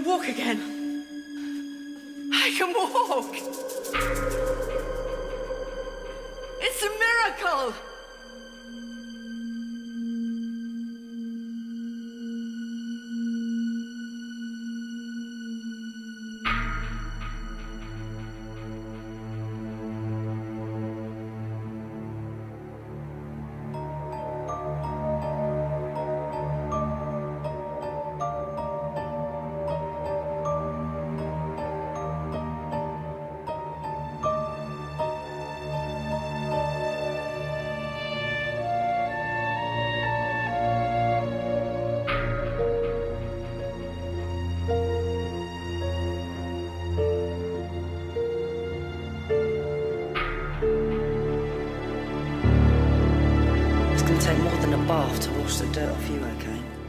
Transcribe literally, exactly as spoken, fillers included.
walk again. I can walk. It's a miracle. It's going to take more than a bath to wash the dirt off you, okay?